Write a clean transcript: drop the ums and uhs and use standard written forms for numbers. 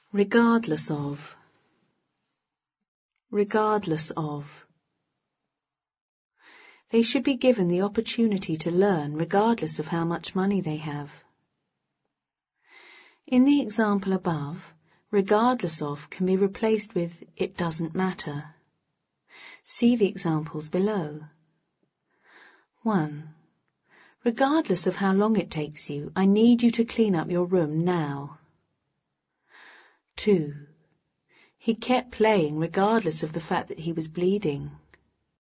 Regardless of. Regardless of. They should be given the opportunity to learn regardless of how much money they have. In the example above, regardless of can be replaced with it doesn't matter. See the examples below. 1. Regardless of how long it takes you, I need you to clean up your room now. 2. He kept playing regardless of the fact that he was bleeding.